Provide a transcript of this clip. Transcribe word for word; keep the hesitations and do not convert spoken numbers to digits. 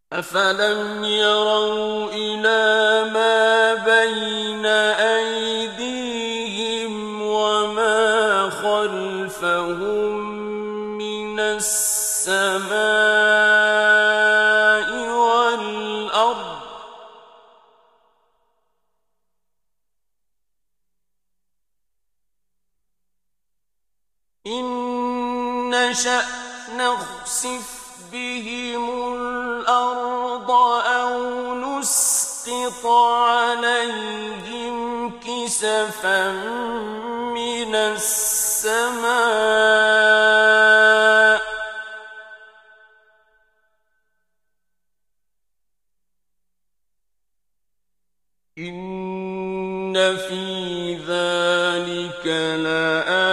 أفلم يروا إلى ما بين أيديهم وما خلفهم من السماء والأرض إن نشأ نخسف بهم الأرض أو نسقط عليهم كسفا من السماء إن في ذلك لآية